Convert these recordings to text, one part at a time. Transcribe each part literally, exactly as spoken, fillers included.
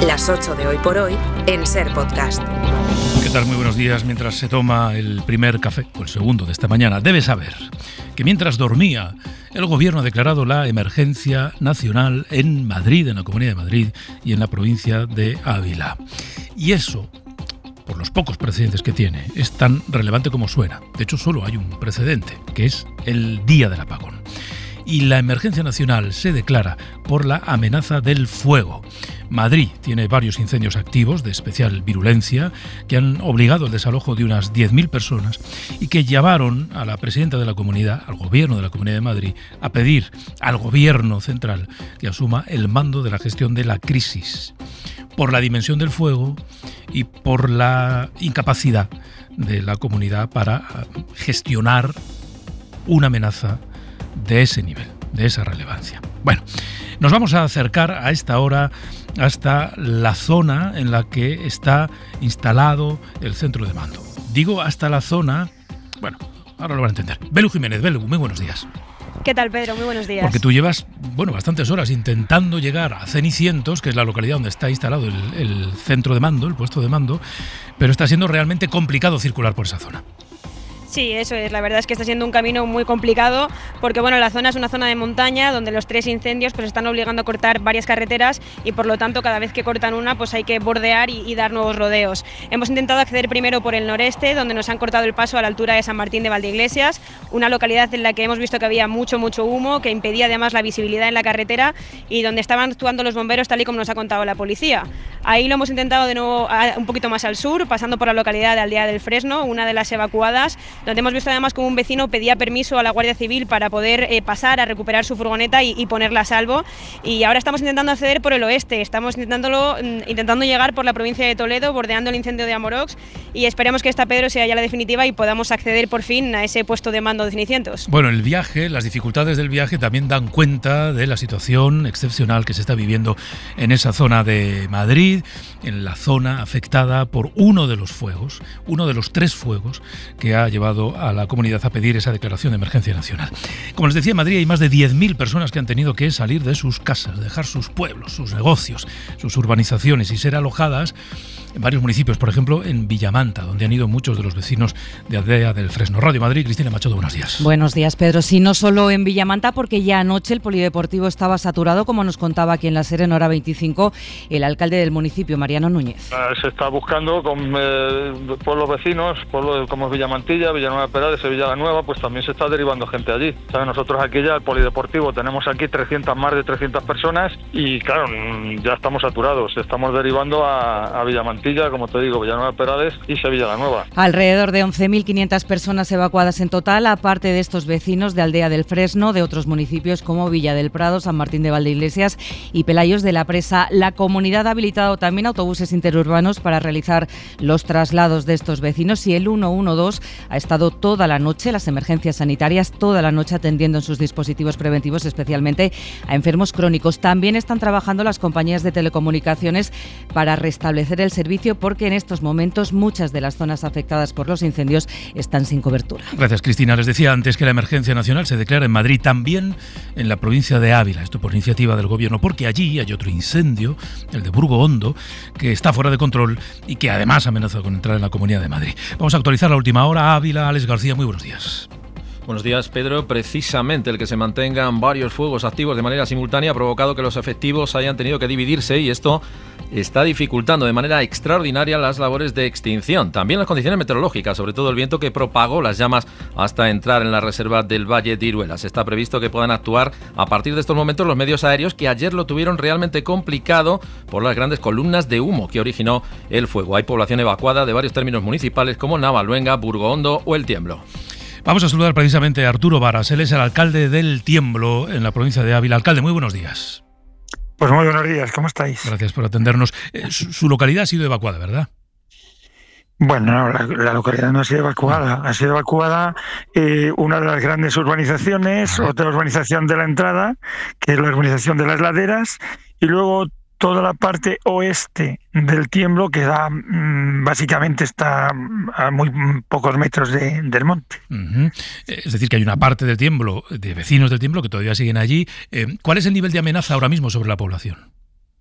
Las ocho de Hoy por Hoy en SER Podcast. ¿Qué tal? Muy buenos días. Mientras se toma el primer café, o el segundo de esta mañana, debes saber que mientras dormía, el Gobierno ha declarado la emergencia nacional en Madrid, en la Comunidad de Madrid y en la provincia de Ávila. Y eso, por los pocos precedentes que tiene, es tan relevante como suena. De hecho, solo hay un precedente, que es el día del apagón. Y la emergencia nacional se declara por la amenaza del fuego. Madrid tiene varios incendios activos de especial virulencia que han obligado al desalojo de unas diez mil personas y que llevaron a la presidenta de la comunidad, al gobierno de la Comunidad de Madrid, a pedir al gobierno central que asuma el mando de la gestión de la crisis, por la dimensión del fuego y por la incapacidad de la comunidad para gestionar una amenaza de ese nivel, de esa relevancia. Bueno, nos vamos a acercar a esta hora hasta la zona en la que está instalado el centro de mando. Digo hasta la zona, bueno, ahora lo van a entender. Belu Jiménez, Belu, muy buenos días. ¿Qué tal, Pedro? Muy buenos días. Porque tú llevas, bueno, bastantes horas intentando llegar a Cenicientos, que es la localidad donde está instalado el, el centro de mando, el puesto de mando, pero está siendo realmente complicado circular por esa zona. Sí, eso es. La verdad es que está siendo un camino muy complicado porque, bueno, la zona es una zona de montaña donde los tres incendios pues están obligando a cortar varias carreteras y, por lo tanto, cada vez que cortan una pues hay que bordear y, y dar nuevos rodeos. Hemos intentado acceder primero por el noreste, donde nos han cortado el paso a la altura de San Martín de Valdeiglesias, una localidad en la que hemos visto que había mucho, mucho humo, que impedía además la visibilidad en la carretera y donde estaban actuando los bomberos tal y como nos ha contado la policía. Ahí lo hemos intentado de nuevo un poquito más al sur, pasando por la localidad de Aldea del Fresno, una de las evacuadas, donde hemos visto además como un vecino pedía permiso a la Guardia Civil para poder eh, pasar a recuperar su furgoneta y, y ponerla a salvo. Y ahora estamos intentando acceder por el oeste, estamos intentándolo, intentando llegar por la provincia de Toledo, bordeando el incendio de Amorox, y esperemos que esta, Pedro, sea ya la definitiva y podamos acceder por fin a ese puesto de mando de Cenicientos. Bueno, el viaje, las dificultades del viaje también dan cuenta de la situación excepcional que se está viviendo en esa zona de Madrid, en la zona afectada por uno de los fuegos, uno de los tres fuegos que ha llevado a la comunidad a pedir esa declaración de emergencia nacional. Como les decía, en Madrid hay más de diez mil personas que han tenido que salir de sus casas, dejar sus pueblos, sus negocios, sus urbanizaciones y ser alojadas en varios municipios, por ejemplo en Villamanta, donde han ido muchos de los vecinos de Aldea del Fresno. Radio Madrid, Cristina Machado, buenos días. Buenos días, Pedro. Sí, no solo en Villamanta, porque ya anoche el polideportivo estaba saturado, como nos contaba aquí en la SER en Hora veinticinco el alcalde del municipio, Mariano Núñez. Se está buscando con eh, pueblos vecinos, pueblos como Villamantilla, Villanueva de Perales, Sevilla la Nueva, pues también se está derivando gente allí. ¿Sabes? Nosotros aquí ya, el polideportivo, tenemos aquí trescientas, más de trescientas personas y claro, ya estamos saturados. Estamos derivando a, a Villamantilla, como te digo, Villanueva de Perales y Sevilla la Nueva. Alrededor de once mil quinientas personas evacuadas en total, aparte de estos vecinos de Aldea del Fresno, de otros municipios como Villa del Prado, San Martín de Valdeiglesias y Pelayos de la Presa. La comunidad ha habilitado también autobuses interurbanos para realizar los traslados de estos vecinos y el ciento doce ha estado toda la noche, las emergencias sanitarias, toda la noche atendiendo en sus dispositivos preventivos, especialmente a enfermos crónicos. También están trabajando las compañías de telecomunicaciones para restablecer el servicio porque en estos momentos muchas de las zonas afectadas por los incendios están sin cobertura. Gracias, Cristina. Les decía antes que la emergencia nacional se declara en Madrid, también en la provincia de Ávila, esto por iniciativa del Gobierno, porque allí hay otro incendio, el de Burgo Hondo, que está fuera de control y que además amenaza con entrar en la Comunidad de Madrid. Vamos a actualizar la última hora. Ávila, Alex García, muy buenos días. Buenos días, Pedro. Precisamente el que se mantengan varios fuegos activos de manera simultánea ha provocado que los efectivos hayan tenido que dividirse y esto está dificultando de manera extraordinaria las labores de extinción. También las condiciones meteorológicas, sobre todo el viento que propagó las llamas hasta entrar en la reserva del Valle de Iruelas. Está previsto que puedan actuar a partir de estos momentos los medios aéreos, que ayer lo tuvieron realmente complicado por las grandes columnas de humo que originó el fuego. Hay población evacuada de varios términos municipales como Navaluenga, Burgo Hondo o El Tiemblo. Vamos a saludar precisamente a Arturo Varas. Él es el alcalde del Tiemblo en la provincia de Ávila. Alcalde, muy buenos días. Pues muy buenos días, ¿cómo estáis? Gracias por atendernos. Eh, su, su localidad ha sido evacuada, ¿verdad? Bueno, no, la, la localidad no ha sido evacuada. Ha sido evacuada eh, una de las grandes urbanizaciones, otra urbanización de la entrada, que es la urbanización de las Laderas, y luego toda la parte oeste del Tiemblo, que da, básicamente está a muy pocos metros de, del monte. Uh-huh. Es decir, que hay una parte del Tiemblo, de vecinos del Tiemblo, que todavía siguen allí. Eh, ¿Cuál es el nivel de amenaza ahora mismo sobre la población?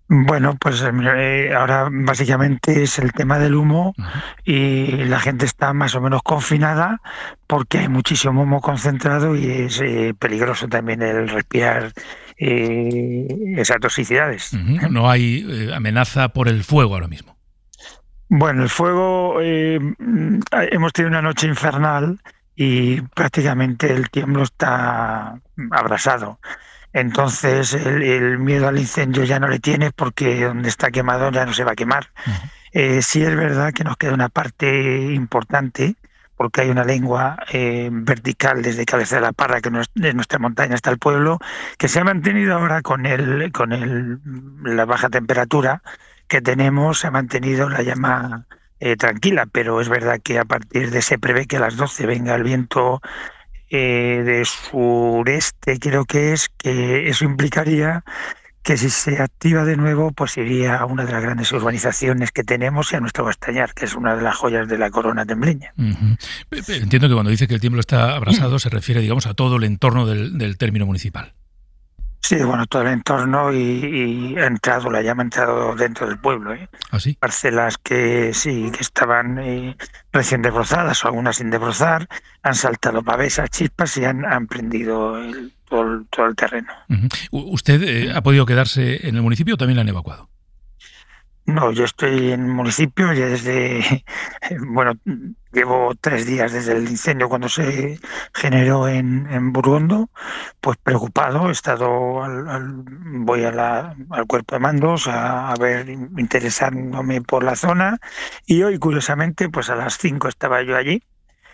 Bueno, pues eh, ahora básicamente es el tema del humo y la gente está más o menos confinada porque hay muchísimo humo concentrado y es eh, peligroso también el respirar eh, esas toxicidades. Uh-huh. No hay eh, amenaza por el fuego ahora mismo. Bueno, el fuego, eh, hemos tenido una noche infernal y prácticamente el tiemblo está abrasado. Entonces el, el miedo al incendio ya no le tiene porque donde está quemado ya no se va a quemar. Uh-huh. Eh, sí es verdad que nos queda una parte importante porque hay una lengua eh, vertical desde Cabeza de la Parra, que no es de nuestra montaña hasta el pueblo, que se ha mantenido ahora con el, con el, la baja temperatura que tenemos, se ha mantenido la llama eh, tranquila, pero es verdad que a partir de se prevé que a las doce venga el viento Eh, de sureste, creo que es, que eso implicaría que si se activa de nuevo, pues iría a una de las grandes urbanizaciones que tenemos y a nuestro Bastañar, que es una de las joyas de la corona tembleña. Uh-huh. Entiendo que cuando dice que el tiemblo está abrasado se refiere, digamos, a todo el entorno del, del término municipal. Sí, bueno, todo el entorno y, y ha entrado, la llama ha entrado dentro del pueblo. ¿eh? ¿Ah, sí? Parcelas que sí, que estaban eh, recién desbrozadas o algunas sin desbrozar, han saltado pavesas, chispas y han, han prendido el, todo, el, todo el terreno. Uh-huh. ¿Usted eh, ha podido quedarse en el municipio o también la han evacuado? No, yo estoy en el municipio ya desde, bueno, llevo tres días desde el incendio cuando se generó en, en Burgondo, pues preocupado, he estado, al, al, voy a la, al cuerpo de mandos a, a ver, interesándome por la zona y hoy curiosamente pues a las cinco estaba yo allí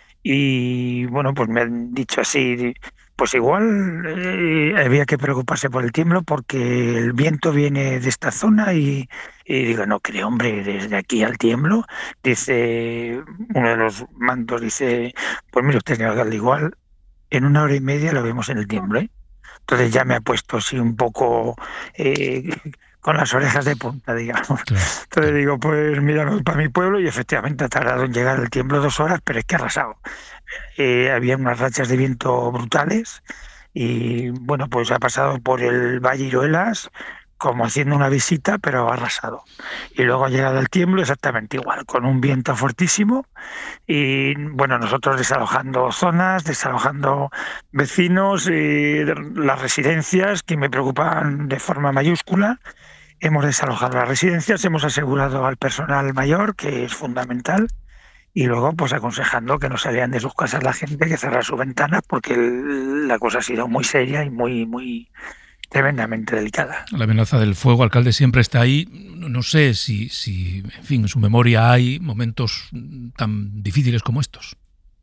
y bueno, pues me han dicho así, pues igual eh, había que preocuparse por el tiemblo porque el viento viene de esta zona y, y digo, no creo, hombre, desde aquí al tiemblo, dice uno de los mandos, dice, pues mire usted, señor alcalde, igual en una hora y media lo vemos en el tiemblo, ¿eh? Entonces ya me ha puesto así un poco eh, con las orejas de punta, digamos. Claro. Entonces digo, pues mira, me voy para mi pueblo y efectivamente ha tardado en llegar el tiemblo dos horas, pero es que ha arrasado. Eh, había unas rachas de viento brutales y bueno, pues ha pasado por el Valle Iruelas como haciendo una visita, pero ha arrasado. Y luego ha llegado el tiemblo exactamente igual, con un viento fortísimo y bueno, nosotros desalojando zonas, desalojando vecinos, y las residencias que me preocupaban de forma mayúscula. Hemos desalojado las residencias, hemos asegurado al personal mayor, que es fundamental, y luego pues aconsejando que no salían de sus casas la gente, que cerrar sus ventanas, porque el, la cosa ha sido muy seria y muy, muy tremendamente delicada. La amenaza del fuego, alcalde, siempre está ahí. No sé si, si en fin, en su memoria hay momentos tan difíciles como estos.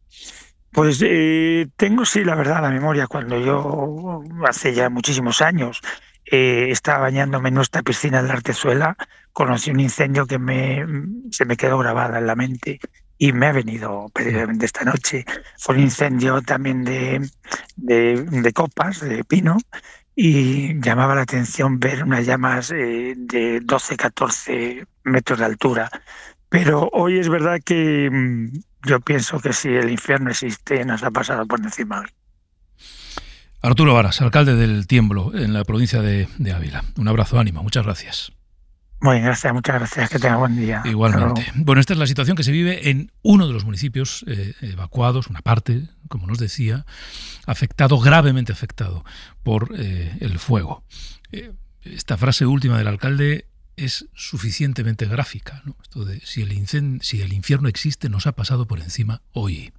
Pues eh, tengo, sí, la verdad, la memoria. Cuando yo, hace ya muchísimos años, eh, estaba bañándome en nuestra piscina de la Artezuela, conocí un incendio que me, se me quedó grabada en la mente y me ha venido precisamente esta noche. Fue un incendio también de, de, de copas, de pino, y llamaba la atención ver unas llamas eh, de doce, catorce metros de altura. Pero hoy es verdad que mmm, yo pienso que si el infierno existe, nos ha pasado por encima hoy. Arturo Varas, alcalde del Tiemblo, en la provincia de, de Ávila. Un abrazo, ánimo, muchas gracias. Muy bien, gracias, muchas gracias, que tenga buen día. Igualmente. Bueno, esta es la situación que se vive en uno de los municipios eh, evacuados, una parte, como nos decía, afectado, gravemente afectado por eh, el fuego. Eh, esta frase última del alcalde es suficientemente gráfica, ¿no? Esto de si el, incend- si el infierno existe, nos ha pasado por encima hoy.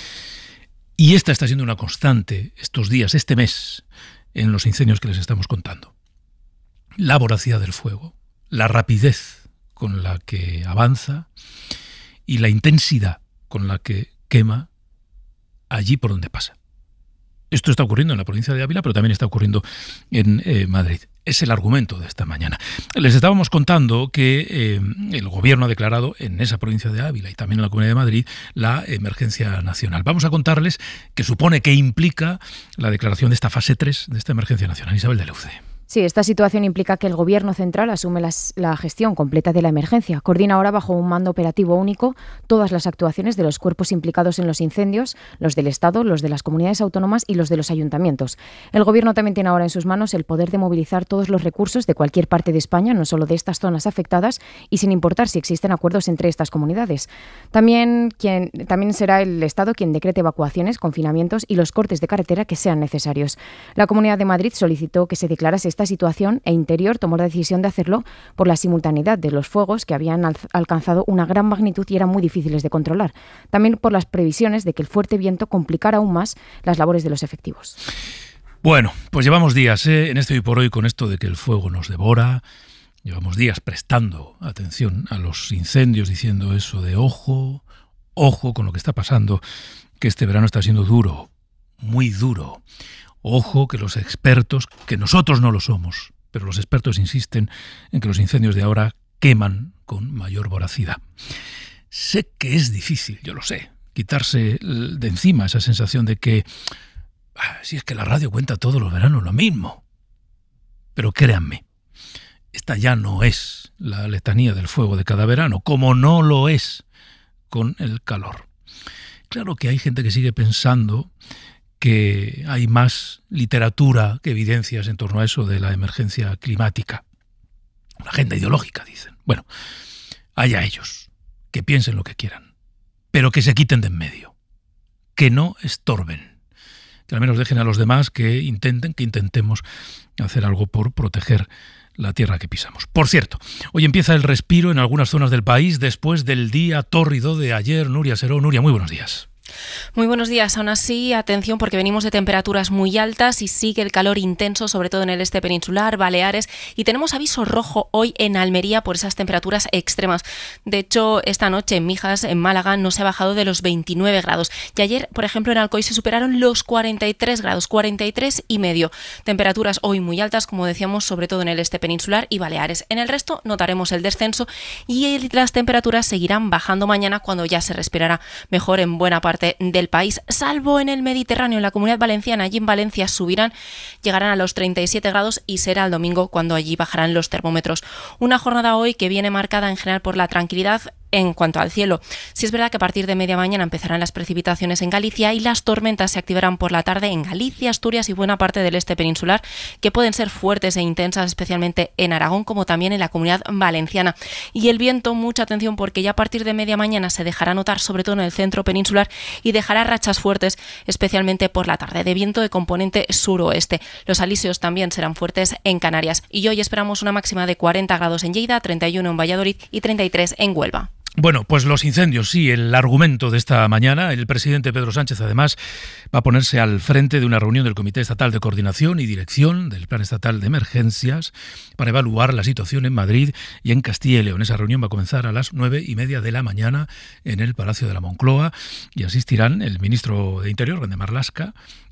Y esta está siendo una constante estos días, este mes, en los incendios que les estamos contando. La voracidad del fuego, la rapidez con la que avanza y la intensidad con la que quema allí por donde pasa. Esto está ocurriendo en la provincia de Ávila, pero también está ocurriendo en eh, Madrid. Es el argumento de esta mañana. Les estábamos contando que eh, el gobierno ha declarado en esa provincia de Ávila y también en la Comunidad de Madrid la emergencia nacional. Vamos a contarles qué supone, qué implica la declaración de esta fase tres de esta emergencia nacional. Isabel de Leuce. Sí, esta situación implica que el Gobierno central asume las, la gestión completa de la emergencia. Coordina ahora bajo un mando operativo único todas las actuaciones de los cuerpos implicados en los incendios, los del Estado, los de las comunidades autónomas y los de los ayuntamientos. El Gobierno también tiene ahora en sus manos el poder de movilizar todos los recursos de cualquier parte de España, no solo de estas zonas afectadas, y sin importar si existen acuerdos entre estas comunidades. También, quien, también será el Estado quien decrete evacuaciones, confinamientos y los cortes de carretera que sean necesarios. La Comunidad de Madrid solicitó que se declarase esta situación e Interior tomó la decisión de hacerlo por la simultaneidad de los fuegos que habían al- alcanzado una gran magnitud y eran muy difíciles de controlar. También por las previsiones de que el fuerte viento complicara aún más las labores de los efectivos. Bueno, pues llevamos días ¿eh? en este Hoy por Hoy con esto de que el fuego nos devora. Llevamos días prestando atención a los incendios, diciendo eso de ojo, ojo con lo que está pasando, que este verano está siendo duro, muy duro. Ojo que los expertos, que nosotros no lo somos, pero los expertos insisten en que los incendios de ahora queman con mayor voracidad. Sé que es difícil, yo lo sé, quitarse de encima esa sensación de que ah, si es que la radio cuenta todos los veranos lo mismo. Pero créanme, esta ya no es la letanía del fuego de cada verano, como no lo es con el calor. Claro que hay gente que sigue pensando que hay más literatura que evidencias en torno a eso de la emergencia climática. Una agenda ideológica, dicen. Bueno, haya ellos, que piensen lo que quieran, pero que se quiten de en medio, que no estorben, que al menos dejen a los demás que intenten, que intentemos hacer algo por proteger la tierra que pisamos. Por cierto, hoy empieza el respiro en algunas zonas del país después del día tórrido de ayer. Nuria Seró. Nuria, muy buenos días. Muy buenos días. Aún así, atención porque venimos de temperaturas muy altas y sigue el calor intenso, sobre todo en el este peninsular, Baleares, y tenemos aviso rojo hoy en Almería por esas temperaturas extremas. De hecho, esta noche en Mijas, en Málaga, no se ha bajado de los veintinueve grados. Y ayer, por ejemplo, en Alcoy se superaron los cuarenta y tres grados, cuarenta y tres y medio. Temperaturas hoy muy altas, como decíamos, sobre todo en el este peninsular y Baleares. En el resto notaremos el descenso y las temperaturas seguirán bajando mañana cuando ya se respirará mejor en buena parte del país, salvo en el Mediterráneo, en la Comunidad Valenciana. Allí en Valencia subirán, llegarán a los treinta y siete grados y será el domingo cuando allí bajarán los termómetros. Una jornada hoy que viene marcada en general por la tranquilidad en cuanto al cielo. Sí es verdad que a partir de media mañana empezarán las precipitaciones en Galicia y las tormentas se activarán por la tarde en Galicia, Asturias y buena parte del este peninsular, que pueden ser fuertes e intensas, especialmente en Aragón, como también en la Comunidad Valenciana. Y el viento, mucha atención porque ya a partir de media mañana se dejará notar, sobre todo en el centro peninsular, y dejará rachas fuertes, especialmente por la tarde, de viento de componente suroeste. Los alisios también serán fuertes en Canarias. Y hoy esperamos una máxima de cuarenta grados en Lleida, treinta y uno en Valladolid y treinta y tres en Huelva. Bueno, pues los incendios, sí, el argumento de esta mañana. El presidente Pedro Sánchez, además, va a ponerse al frente de una reunión del Comité Estatal de Coordinación y Dirección del Plan Estatal de Emergencias para evaluar la situación en Madrid y en Castilla y León. Esa reunión va a comenzar a las nueve y media de la mañana en el Palacio de la Moncloa y asistirán el ministro de Interior, Grande Marlaska,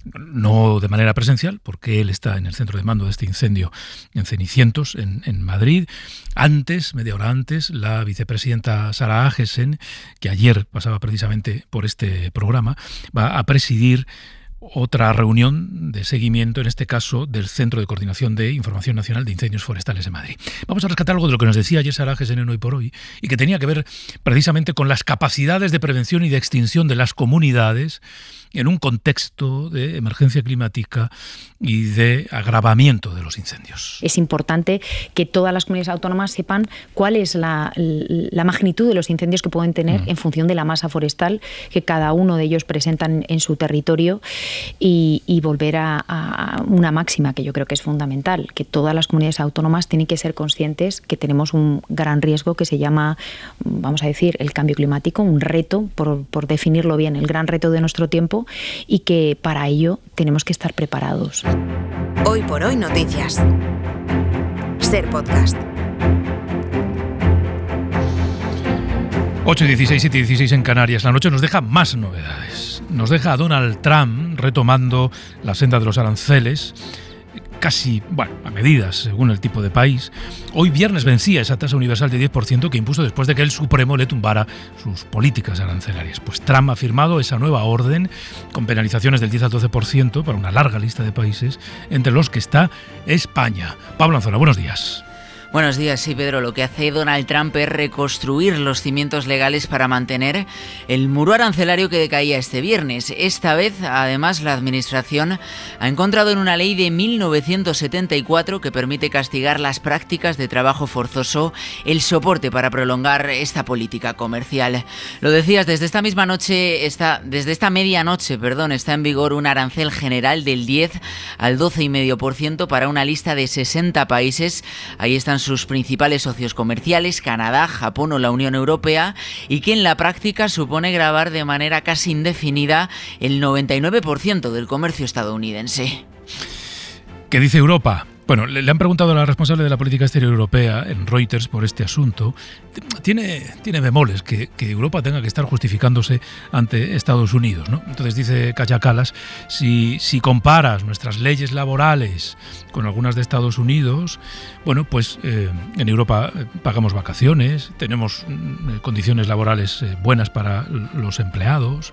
no de manera presencial, porque él está en el centro de mando de este incendio en Cenicientos, en, en Madrid. Antes, media hora antes, la vicepresidenta Sara Agesen, que ayer pasaba precisamente por este programa, va a presidir otra reunión de seguimiento, en este caso del Centro de Coordinación de Información Nacional de Incendios Forestales de Madrid. Vamos a rescatar algo de lo que nos decía ayer Sara Agesen en Hoy por Hoy y que tenía que ver precisamente con las capacidades de prevención y de extinción de las comunidades en un contexto de emergencia climática y de agravamiento de los incendios. Es importante que todas las comunidades autónomas sepan cuál es la, la magnitud de los incendios que pueden tener mm. en función de la masa forestal que cada uno de ellos presentan en su territorio y, y volver a, a una máxima que yo creo que es fundamental, que todas las comunidades autónomas tienen que ser conscientes que tenemos un gran riesgo que se llama, vamos a decir, el cambio climático, un reto, por, por definirlo bien, el gran reto de nuestro tiempo, y que para ello tenemos que estar preparados. Hoy por Hoy Noticias. Ser Podcast. ocho y dieciséis, siete y dieciséis en Canarias. La noche nos deja más novedades. Nos deja a Donald Trump retomando la senda de los aranceles, casi, bueno, a medidas según el tipo de país. Hoy viernes vencía esa tasa universal de diez por ciento que impuso después de que el Supremo le tumbara sus políticas arancelarias. Pues Trump ha firmado esa nueva orden con penalizaciones del diez al doce por ciento para una larga lista de países, entre los que está España. Pablo Anzola, buenos días. Buenos días, sí, Pedro. Lo que hace Donald Trump es reconstruir los cimientos legales para mantener el muro arancelario que decaía este viernes. Esta vez, además, la Administración ha encontrado en una ley de mil novecientos setenta y cuatro que permite castigar las prácticas de trabajo forzoso el soporte para prolongar esta política comercial. Lo decías, desde esta misma noche, está, desde esta medianoche, perdón, está en vigor un arancel general del diez al doce coma cinco por ciento para una lista de sesenta países. Ahí están sus principales socios comerciales, Canadá, Japón o la Unión Europea, y que en la práctica supone gravar de manera casi indefinida el noventa y nueve por ciento del comercio estadounidense. ¿Qué dice Europa? Bueno, le han preguntado a la responsable de la política exterior europea en Reuters por este asunto. Tiene, tiene bemoles que, que Europa tenga que estar justificándose ante Estados Unidos, ¿no? Entonces dice Kaja Kallas, si, si comparas nuestras leyes laborales con algunas de Estados Unidos, bueno, pues eh, en Europa pagamos vacaciones, tenemos eh, condiciones laborales eh, buenas para los empleados,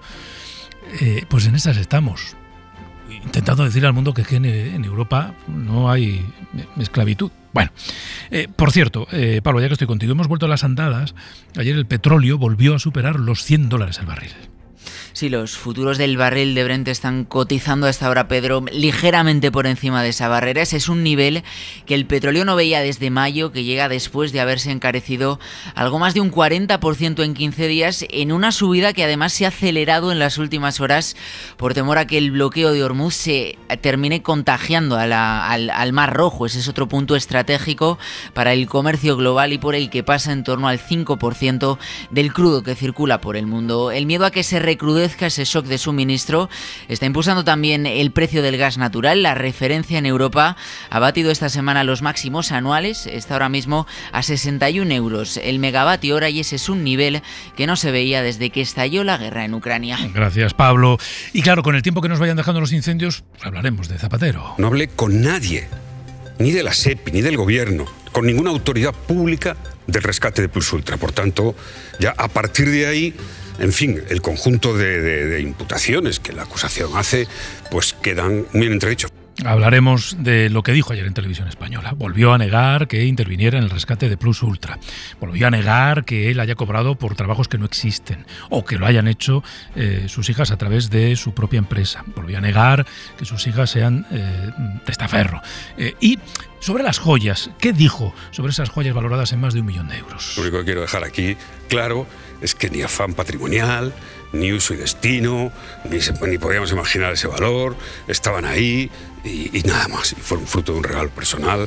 eh, pues en esas estamos. Intentando decir al mundo que en, en Europa no hay esclavitud. Bueno, eh, por cierto, eh, Pablo, ya que estoy contigo, hemos vuelto a las andadas. Ayer el petróleo volvió a superar los cien dólares el barril. Sí, los futuros del barril de Brent están cotizando a esta hora, Pedro, ligeramente por encima de esa barrera. Ese es un nivel que el petróleo no veía desde mayo, que llega después de haberse encarecido algo más de un cuarenta por ciento en quince días, en una subida que además se ha acelerado en las últimas horas por temor a que el bloqueo de Hormuz se termine contagiando a la, al, al Mar Rojo. Ese es otro punto estratégico para el comercio global y por el que pasa en torno al cinco por ciento del crudo que circula por el mundo. El miedo a que se recrudezca ese shock de suministro está impulsando también el precio del gas natural. La referencia en Europa ha batido esta semana los máximos anuales, está ahora mismo a sesenta y un euros el megavatio hora, y ese es un nivel que no se veía desde que estalló la guerra en Ucrania. Gracias, Pablo. Y claro, con el tiempo que nos vayan dejando los incendios, hablaremos de Zapatero. No hablé con nadie, ni de la SEPI, ni del gobierno, con ninguna autoridad pública del rescate de Plus Ultra. Por tanto, ya a partir de ahí, en fin, el conjunto de, de, de imputaciones que la acusación hace, pues quedan muy en entredicho. Hablaremos de lo que dijo ayer en Televisión Española. Volvió a negar que interviniera en el rescate de Plus Ultra. Volvió a negar que él haya cobrado por trabajos que no existen o que lo hayan hecho eh, sus hijas a través de su propia empresa. Volvió a negar que sus hijas sean eh, testaferro. Eh, y sobre las joyas, ¿qué dijo sobre esas joyas valoradas en más de un millón de euros? Lo único que quiero dejar aquí claro es que ni afán patrimonial, ni uso y destino, ni, se, ni podíamos imaginar ese valor, estaban ahí y, y nada más. Y fueron fruto de un regalo personal,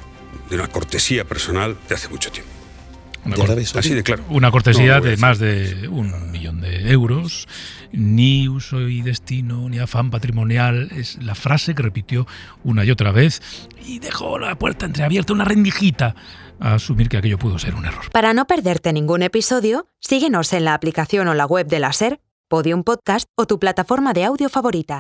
de una cortesía personal de hace mucho tiempo. Una, cor- así de claro. Una cortesía no, de más de un millón de euros, ni uso y destino, ni afán patrimonial, es la frase que repitió una y otra vez y dejó la puerta entreabierta, una rendijita a asumir que aquello pudo ser un error. Para no perderte ningún episodio, síguenos en la aplicación o la web de la SER, Podium Podcast o tu plataforma de audio favorita.